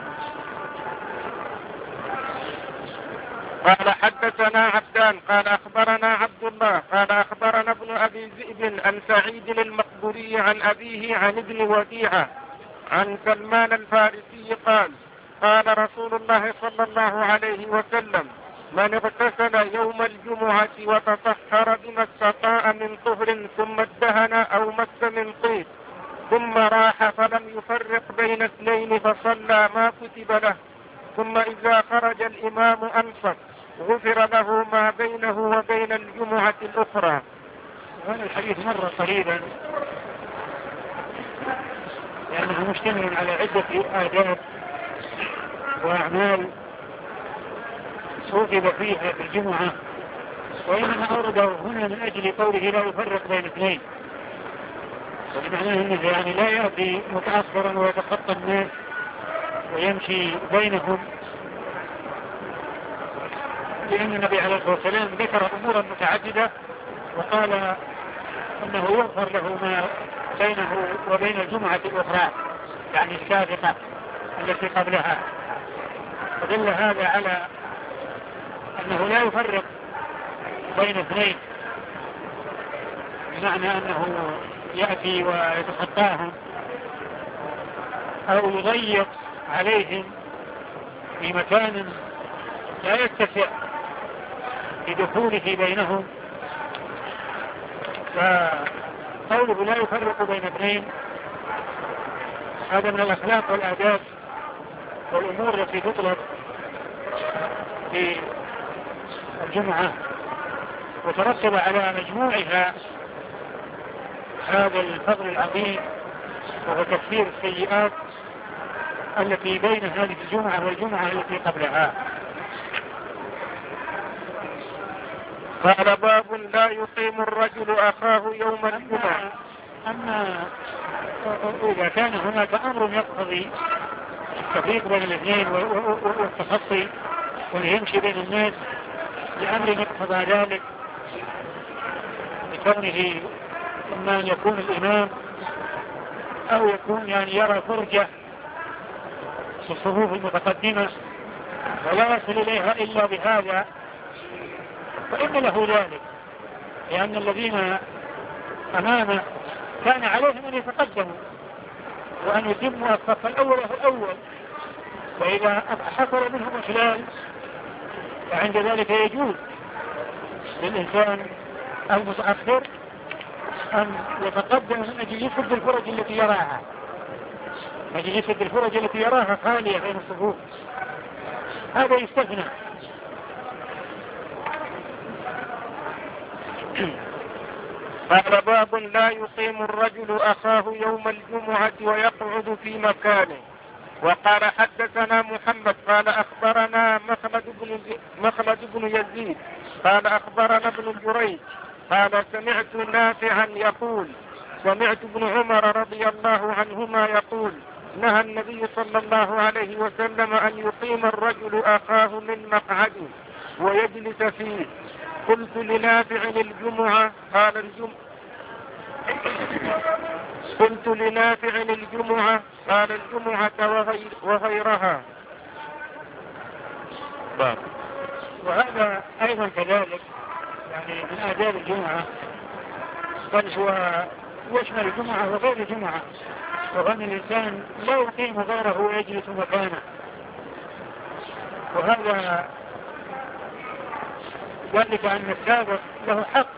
قال حدثنا عبدان قال أخبرنا عبد الله قال أخبرنا ابن أبي ذئب عن سعيد المقبوري عن أبيه عن ابن وديعة عن سلمان الفارسي قال قال رسول الله صلى الله عليه وسلم من اغتسل يوم الجمعة وتطهر بما استطاع من طهر ثم ادهن أو مس من طيب ثم راح فلم يفرق بين اثنين فصلى ما كتب له ثم إذا خرج الإمام أنصت غفر له ما بينه وبين الجمعة الأخرى. هذا الحديث مر قريبا لأنه مشتمل على عدة آداب وأعمال صوتب فيها في الجمعة، وإنما أورده هنا من أجل قوله لا يفرق بين اثنين، ومعناه أنه يعني لا يأتي متأخرا ويتخطى الناس ويمشي بينهم، لأن النبي عليه الصلاة والسلام ذكر أمورا متعددة وقال أنه يغفر له ما بينه وبين الجمعة الأخرى يعني السابقة التي قبلها، فدل هذا على أنه لا يفرق بين اثنين، بمعنى أنه يأتي ويتخطاهم أو يضيق عليهم في مكان لا يتسع لدخوله بينهم. فقوله لا يفرق بين اثنين هذا من الأخلاق والآداب والأمور التي تطلب في الجمعة، وترتب على مجموعها هذا الفضل العظيم وهو تكفير السيئات التي بين هذه الجمعة والجمعة التي قبلها. قال باب لا يقيم الرجل أخاه يوم الجمعة. أما إذا كان هناك أمر يقتضي التفريق بين الاثنين والتخطي واليمشي بين الناس لأمر يقتضى ذلك لكونه إما أن يكون الإمام أو يكون يعني يرى فرجة في الصفوف المتقدمة ولا يصل إليها إلا بهذا فإن له ذلك، لأن الذين أمامه كان عليهم أن يتقدموا وأن يتموا الصف الأول الأول، فإذا حصل منهم إخلال فعند ذلك يجوز للإنسان المتأخر أن يتقدم من أجل يسد الفرج التي يراها، أجل يسد الفرج التي يراها خالية بين الصفوف، هذا يستثنى. قال باب لا يقيم الرجل أخاه يوم الجمعة ويقعد في مكانه. وقال حدثنا محمد قال أخبرنا مخلد بن يزيد قال أخبرنا ابن جريج قال سمعت نافعا يقول سمعت ابن عمر رضي الله عنهما يقول نهى النبي صلى الله عليه وسلم أن يقيم الرجل أخاه من مقعده ويجلس فيه. قلت لنافع الجمعة قال الجمعة وغيرها. وهذا أيضا كذلك يعني من آداب الجمعة، بل هو يشمل الجمعة وغير الجمعة، وأن الإنسان لا يقيم غيره ويجلس مكانه، وهذا ذلك أن السابق له حق،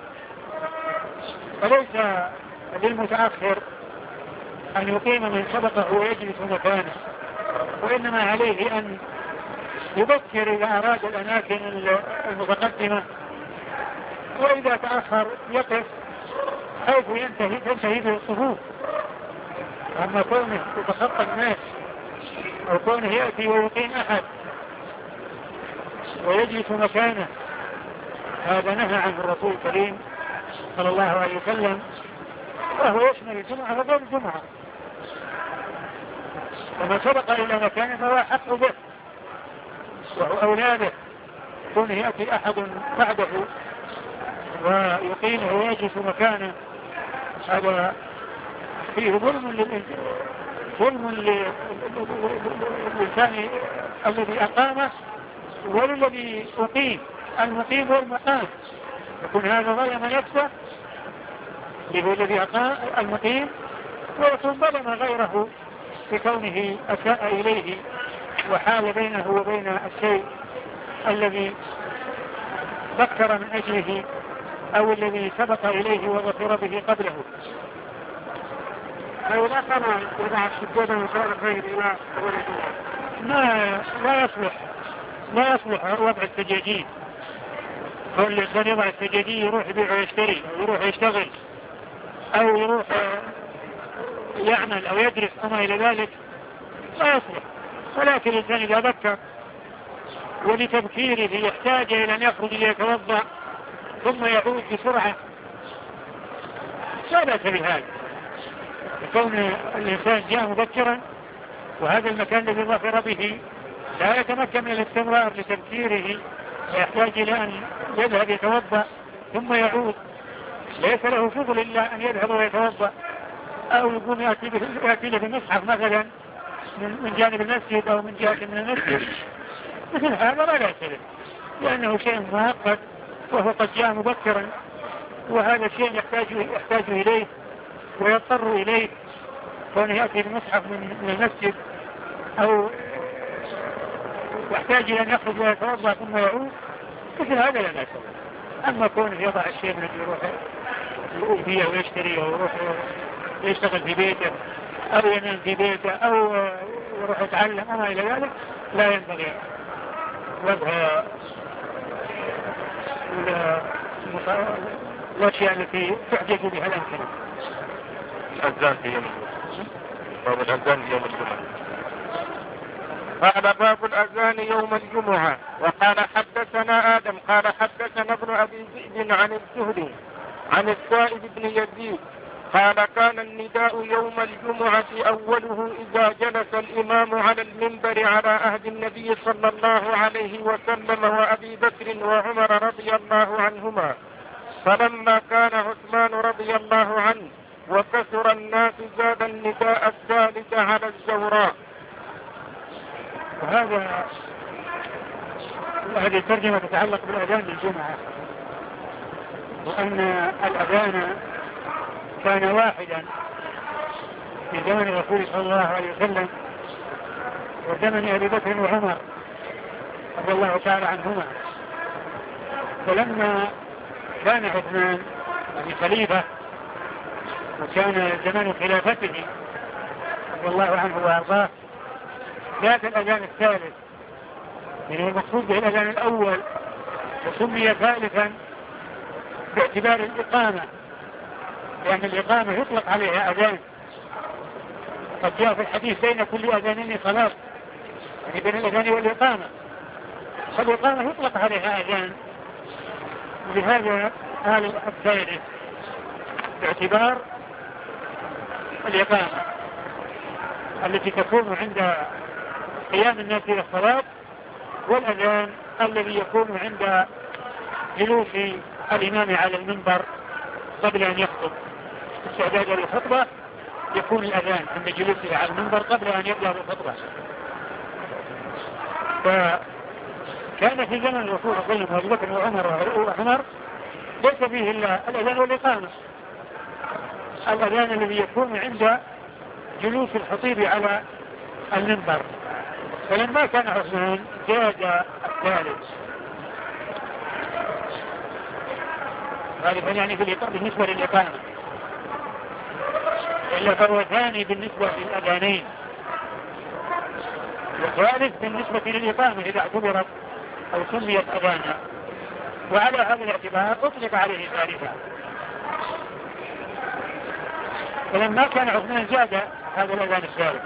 فليس للمتأخر أن يقيم من سبقه ويجلس مكانه، وإنما عليه أن يبكر إذا أراد الأماكن المتقدمة، وإذا تأخر يقف حيث تنتهي به الصفوف. أما كونه يتخطى الناس أو كونه يأتي ويقيم أحد ويجلس مكانه هذا نهى عنه الرسول الكريم صلى الله عليه وسلم، وهو يشمل الجمعة وغير الجمعة، وما سبق إلى مكانه فهو حق به وهو أولاده. كونه يأتي أحد بعده ويقيمه ويجلس مكانه هذا فيه ظلم للإنسان الذي أقامه وللذي أقيم. المقيم والمقام يكون هذا ظلم نفسه اللي هو الذي أقام المقيم، ويكون ظلم غيره بكونه أساء إليه وحال بينه وبين الشيء الذي بكر من أجله أو الذي سبق إليه وظفر به قبله. فإذا كان يضع السجود من شهر الخير إلى لا يصلح وضع السجاجين. كل الإنسان يضع السجاجين يروح يبيع ويشتري أو يروح يشتغل أو يروح يعمل أو يدرس وما إلى ذلك لا يصلح. ولكن الإنسان إذا بكر ولتبكيره يحتاج إلى أن يخرج ليتوضأ ثم يعود بسرعة لا بأس بهذا. يكون الإنسان جاء مبكرا وهذا المكان الذي ظفر به لا يتمكن من الاستمرار لتبكيره ويحتاج إلى أن يذهب يتوضأ ثم يعود، ليس له شغل إلا أن يذهب ويتوضأ أو يكون يأتي له بمصحف مثلا من جانب المسجد أو من جهة من المسجد، مثل هذا لا بأس به لأنه شيء مؤقت وهو قد جاء مبكرا وهذا شيء يحتاج إليه ويضطر إليه، كونه يأتي بمصحف من المسجد أو يحتاج إلى أن يخرج ويتوضأ ثم يعود، مثل هذا لا بأس به. أما كونه يضع الشيء من أجل يروح يبيع ويشتري أو يروح يشتغل في بيته أو ينام في بيته أو يروح يتعلم أما إلى ذلك لا ينبغي وضع الأشياء التي تحدث بها الأمثلة. الأذان في يوم باب الأذان في يوم الجمعة. قال باب الأذان يوم الجمعة. وقال حدثنا آدم قال حدثنا ابن أبي ذئب عن الزهري عن السائب بن يزيد قال كان النداء يوم الجمعة أوله إذا جلس الإمام على المنبر على عهد النبي صلى الله عليه وسلم وأبي بكر وعمر رضي الله عنهما، فلما كان عثمان رضي الله عنه وكثر الناس زاد النداء الثالث على الزوراء. هذه الترجمة تتعلق بالأذان للجمعة، وأن الأذان كان واحدا في زمن الرسول صلى الله عليه وسلم وزمن أبي بكر وعمر رضي الله تعالى عنهما. فلما كان عثمان خليفة وكان زمن خلافته رضي الله عنه وأرضاه جاء الأذان الثالث، يعني المقصود به الأذان الأول وسمي ثالثا باعتبار الإقامة، لأن الإقامة يطلق عليها أذان. قد جاء في الحديث بين كل أذانين صلاة، يعني بين الأذان والإقامة، فالإقامة يطلق عليها أذان، لهذا قال الثالث باعتبار الإقامة التي تكون عند قيام الناس إلى الصلاة، والأذان الذي يكون عند جلوس الإمام على المنبر قبل أن يخطب. استعداد للخطبة يكون الأذان عند جلوسه على المنبر قبل أن يبدأ بالخطبة. فكان في زمن الرسول صلى الله عليه وسلم أبو بكر وعمر ليس فيه إلا الأذان والإقامة. الأذان الذي يكون عند جلوس الخطيب على المنبر، فلما كان عثمان زاد الثالث غالبا يعني بالنسبة للإقامة، إلا فهو ثاني بالنسبة للأذانين وثالث بالنسبة للإقامة إذا اعتبرت أو سميت أذانا، وعلى هذا الاعتبار أطلق عليه ثالثا. فلما كان عثمان زاد هذا الأذان الثالث،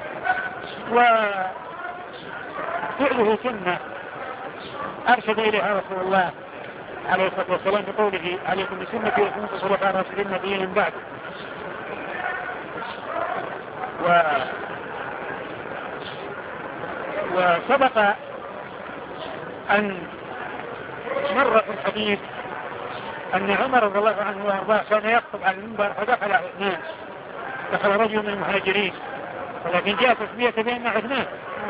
وفعله سنة أرشد إليها رسول الله عليه الصلاة والسلام بقوله عليكم بسنتي وسنة الخلفاء الراشدين المهديين من بعد. وسبق أن مر في الحديث أن عمر رضي الله عنه وأرضاه كان يخطب على المنبر فدخل عثمان، دخل رجل من المهاجرين، ولكن جاء تسمية بأن عثمان،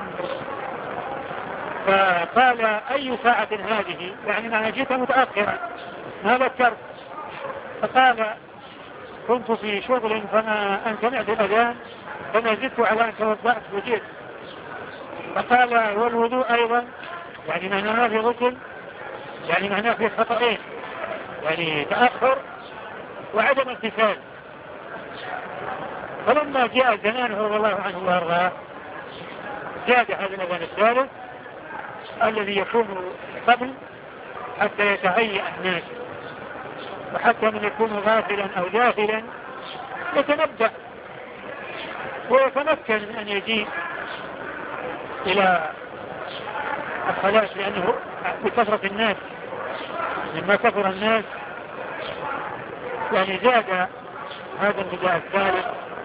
فقال أي ساعة هذه؟ يعني ما جئت متأخرا ما ذكرت. فقال كنت في شغل فما أن سمعت الأذان فما زدت على أن توضأت وجئت. فقال والوضوء أيضا، يعني ما في غسل؟ يعني معناه في خطأين، يعني تأخر وعدم امتثال. فلما جاء زمان رضي الله عنه وارضاه زاد هذا الأذان الثالث الذي يكون قبل حتى يتهيأ الناس، وحتى من يكون غافلا أو جاهلا يتنبأ ويتمكن من أن يجيء إلى الصلاة، لأنه بكثرة الناس لما كثر الناس يعني زاد هذا النداء الثالث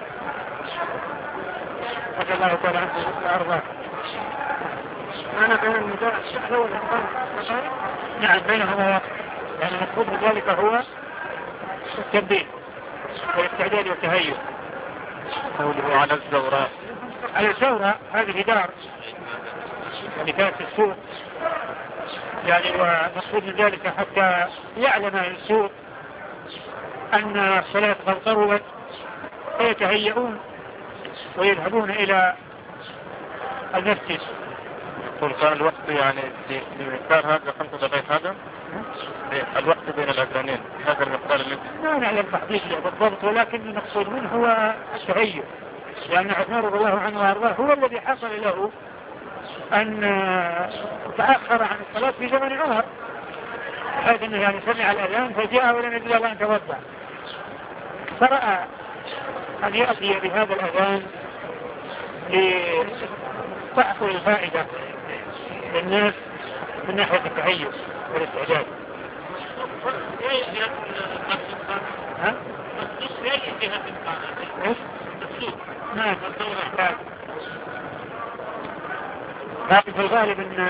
رضي الله تعالى عنه وأرضاه. أنا بين النداء الشهر والإقامة. نعم بينهما وقت، يعني المقصود من ذلك هو التنبيه والاستعداد والتهيؤ. قوله على الزوراء. على الزوراء هذه دار يعني كانت في السوق، يعني ومقصود من ذلك حتى يعلم السوق أن الصلاة قد قربت فيتهيئون ويذهبون إلى المسجد. كان الوقت يعني بمقدار هذا 5 دقائق، هذا الوقت بين الأذانين هذا المقدار الذي لا نعلم تحديد بالضبط، ولكن المقصود منه هو التهيؤ، لأن عثمان رضي الله عنه وارضاه هو الذي حصل له أن تأخر عن الصلاة في زمن عمر، بحيث أنه يعني سمع الأذان فجاء ولم يجد الله أن توضأ، فرأى أن يأتي بهذا الأذان لتحصل الفائدة للناس من ناحية التهيؤ والاستعداد. ها؟ لكن في الغالب ان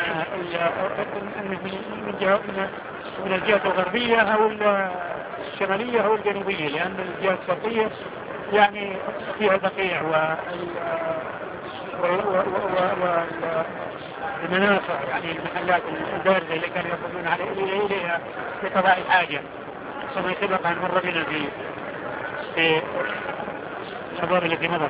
من الجهة الغربية او الشمالية او الجنوبية، لان الجهة الشرقية يعني فيها البقيع والمنافع، يعني المحلات الباردة اللي كانوا يقومون عليها لقضاء الحاجة، كما سبق أن مر بنا في الأبواب التي مضت.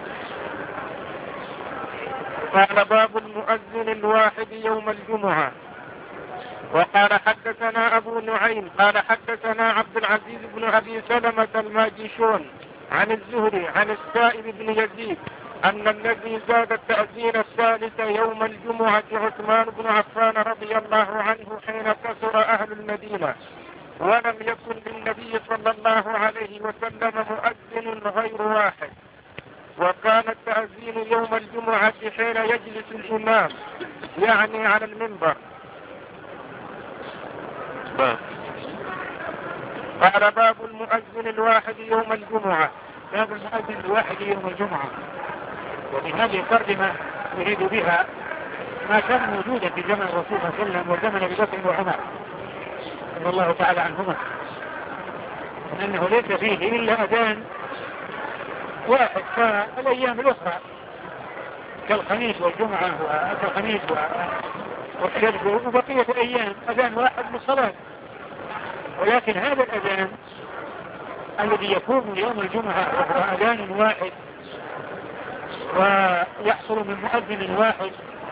قال باب المؤذن الواحد يوم الجمعة. وقال حدثنا أبو نعيم قال حدثنا عبد العزيز بن أبي سلمة الماجشون عن الزهري عن السائب بن يزيد أن الذي زاد التأذين الثالث يوم الجمعة عثمان بن عفان رضي الله عنه حين كثر أهل المدينة، ولم يكن للنبي صلى الله عليه وسلم مؤذن غير واحد، وكان التأذين يوم الجمعة حين يجلس الإمام يعني على المنبر. قال باب المؤذن الواحد يوم الجمعة. باب المؤذن الواحد يوم الجمعة، ومن هذه الترجمة يريد بها ما كان موجودا في زمن الرسول صلى الله عليه وسلم وزمن أبي بكر وعمر رضي الله تعالى عنهما، أنه ليس فيه إلا أذان واحد كالأيام الأخرى كالخميس والجمعة والخميس والسبت وبقية الأيام أذان واحد للصلاة، ولكن هذا الأذان الذي يكون يوم الجمعة وهو أذان واحد ويحصل من مؤذن واحد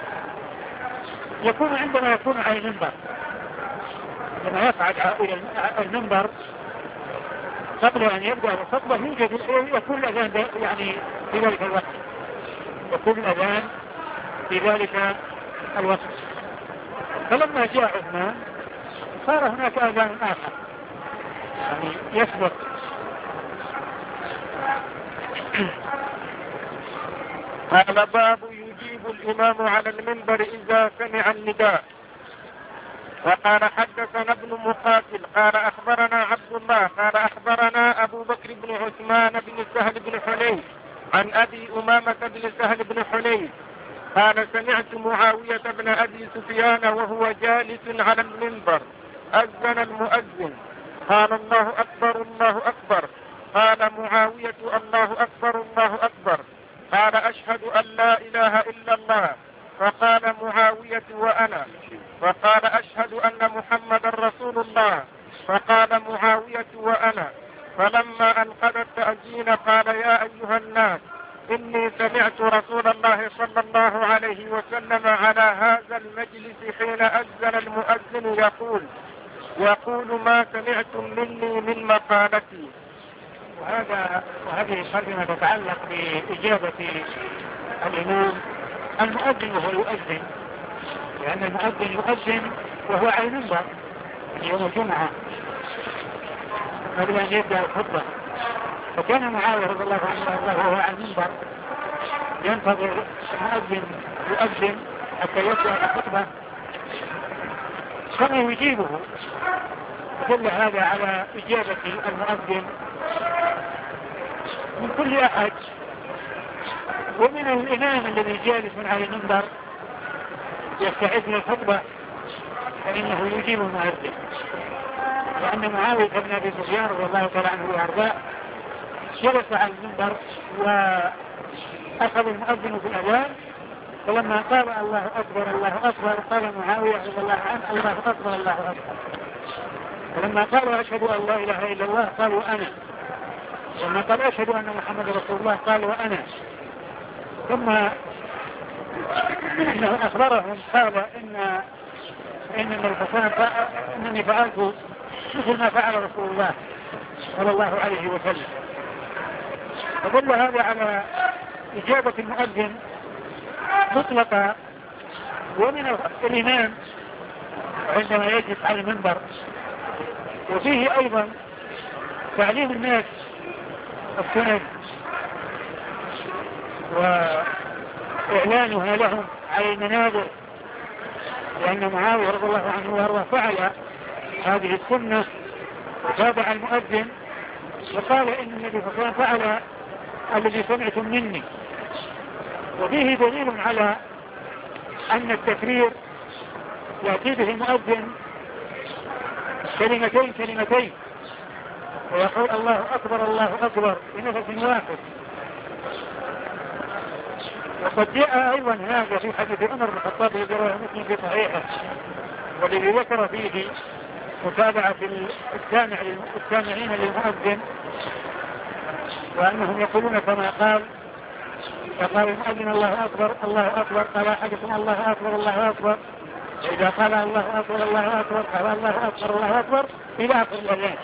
يكون عندما يكون على المنبر، لما يصعد إلى المنبر قبل أن يبدأ الخطبة يكون الأذان يعني في ذلك الوقت، يكون الأذان في ذلك الوقت. فلما جاء عثمان صار هناك أذان آخر يعني يسبق. قال باب يجيب الإمام على المنبر إذا سمع النداء. وقال حدثنا ابن مقاتل قال أخبرنا عبد الله قال أخبرنا أبو بكر بن عثمان بن سهل بن حنيف عن أبي أمامة بن سهل بن حنيف قال سمعت معاوية بن أبي سفيان وهو جالس على المنبر أذن المؤذن قال الله أكبر الله أكبر. قال معاوية الله أكبر الله أكبر. قال أشهد أن لا إله إلا الله. فقال معاوية وأنا. فقال أشهد أن محمد رسول الله. فقال معاوية وأنا. فلما أنقضى التأذين قال يا أيها الناس إني سمعت رسول الله صلى الله عليه وسلم على هذا المجلس حين أذن المؤذن يقول يقول ما سمعتم مني من مقالتي. وهذه الترجمة تتعلق بإجابة الإمام المؤذن وهو يؤذن، لأن المؤذن يؤذن وهو على المنبر يوم الجمعة قبل أن يبدأ الخطبة. فكان معاوية رضي الله عنه وهو على المنبر ينتظر المؤذن يؤذن حتى يبدأ الخطبة ثم يجيبه. دل هذا على إجابة المؤذن من كل أحد، ومن الإمام الذي جالس على المنبر يستعد للخطبة فإنه يجيب المؤذن. لأن معاوية بن أبي سفيان رضي الله تعالى عنه وأرضاه جلس على المنبر وأخذ المؤذن في الأذان، فلما قال الله أكبر الله أكبر قال معاوية رضي الله عنه الله أكبر الله أكبر. فلما قالوا أشهد أن لا إله إلا الله قالوا أنا. ولما قال أشهد أن محمد رسول الله قال وأنا. ثم إنه أخبرهم قال إنني فعلت مثل ما فعل رسول الله صلى الله عليه وسلم. فدل هذا على إجابة المؤذن مطلقة، ومن الإمام عندما يجلس على المنبر. وفيه أيضا تعليم الناس السنن وإعلانها لهم على المنابر، لأن معاوية رضي الله عنه وارضاه فعل هذه السنة وتابع المؤذن وقال إن النبي صلى الله عليه وسلم فعل الذي سمعتم مني. وفيه دليل على أن التكرير يأتي به المؤذن كلمتين ويقول الله أكبر بنفس واحد. وقد جاء أيضا هذا في حديث عمر بن الخطاب الذي رواه مسلم في صحيحه، والذي ذكر فيه متابعة السامعين للمؤذن، وأنهم يقولون كما قال المؤذن الله أكبر قال أحدكم الله أكبر. إذا قال الله أكبر قال الله أكبر إلى آخر الأذان.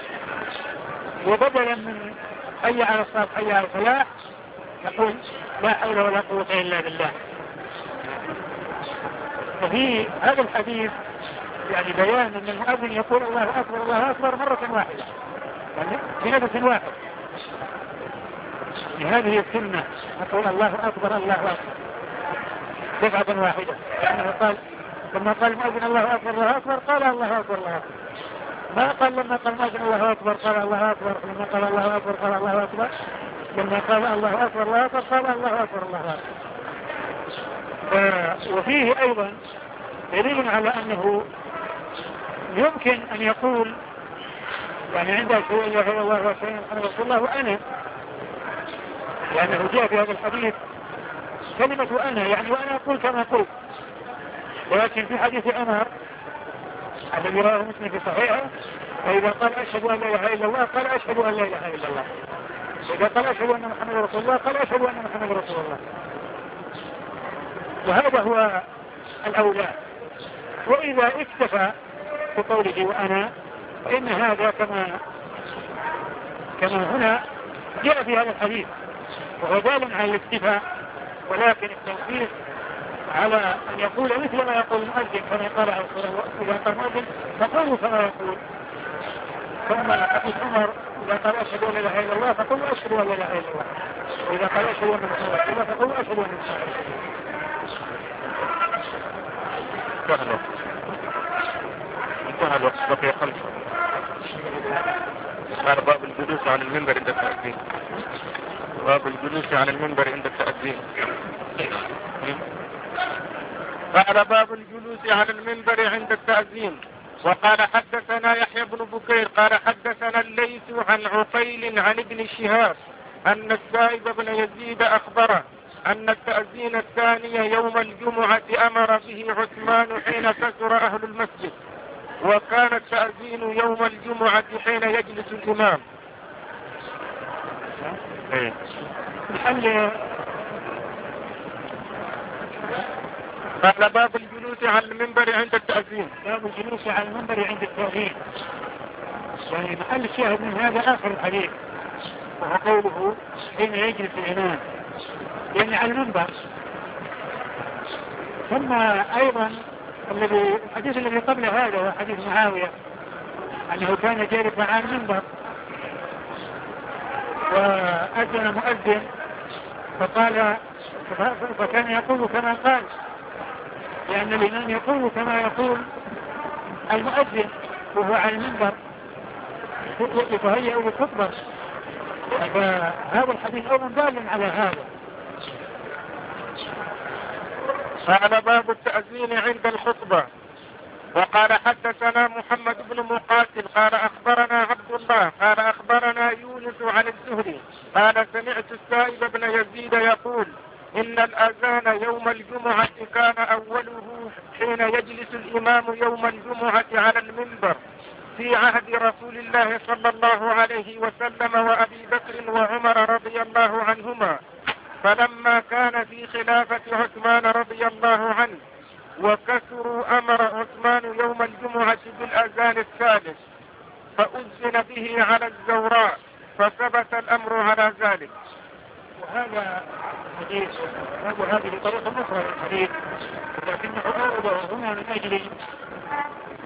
وبدلا من حي على الصلاة حي على الفلاح يقول لا حول ولا قوة إلا بالله. وفي هذا الحديث يعني بيان أن المؤذن يقول الله أكبر مرة واحدة، يعني في نفس واحد. لهذه السنة يقول الله أكبر دفعة واحدة، لأنه قال لما قال المؤذن الله أكبر قال الله أكبر. ما قال لما قال المؤذن الله أكبر قال الله أكبر، لما قال الله أكبر قال الله أكبر، لما قال الله أكبر قال الله أكبر. وفيه أيضا دليل على أنه يمكن أن يقول يعني عند شيء لا إله إلا الله وشيء محمد رسول الله وأنا، لأنه جاء في هذا الحديث كلمة أنا، يعني وأنا أقول كما قلت. ولكن في حديث عمر الذي رواه مسلم في صحيحه فإذا قال أشهد أن لا إله إلا الله قال أشهد أن لا إله إلا الله، إذا قال أشهد أن محمد رسول الله قال أشهد أن محمد رسول الله. وهذا هو الأولى. وإذا اكتفى بقوله وأنا فإن هذا كما هنا جاء في هذا الحديث، وهو دال على الاكتفاء، ولكن التوفيق على أن يقول مثل ما يقول المؤذن كما قال إذا قال المؤذن فقولوا كما يقول. ثم حديث عمر إذا قال أشهد أن لا إله إلا الله فقولوا أشهد أن لا إله إلا الله، وإذا قال أشهد أن محمد رسول الله فقولوا أشهد أن محمد رسول الله. انتهى الوقت بقي خلفه. هذا باب الجلوس عن المنبر عند التأذين. باب الجلوس عن المنبر عند التأذين. قال باب الجلوس عن المنبر عند التأذين. وقال حدثنا يحيى بن بكير قال حدثنا الليث عن عقيل عن ابن شهاب أن السائب بن يزيد أخبره أن التأذين الثاني يوم الجمعة أمر به عثمان حين كثر أهل المسجد، وكان التأذين يوم الجمعة حين يجلس الإمام. قال باب الجلوس على المنبر عند التأذين. باب الجلوس على المنبر عند التأذين. يعني محل الشاهد من هذا آخر الحديث، وهو قوله حين يجلس الإمام، يعني على المنبر. ثم أيضا الحديث الذي قبل هذا هو حديث معاوية أنه كان جالسا على المنبر وأذن مؤذن فكان يقول كما قال، لأن الإمام يقول كما يقول المؤذن وهو على المنبر يتهيأ للخطبة. فهذا الحديث أيضا دال على هذا. قال باب التأذين عند الخطبة. وقال حدثنا محمد بن مقاتل قال أخبرنا عبد الله قال أخبرنا يونس عن الزهري قال سمعت السائب بن يزيد يقول إن الأذان يوم الجمعة كان أوله حين يجلس الإمام يوم الجمعة على المنبر في عهد رسول الله صلى الله عليه وسلم وأبي بكر وعمر رضي الله عنهما، فلما كان في خلافة عثمان رضي الله عنه وكثروا أمر عثمان يوم الجمعة بالأذان الثالث فأذن به على الزوراء فثبت الأمر على ذلك. وهذا حديث وهذه طريقة أخرى للحديث، لكنه أورده هنا من أجل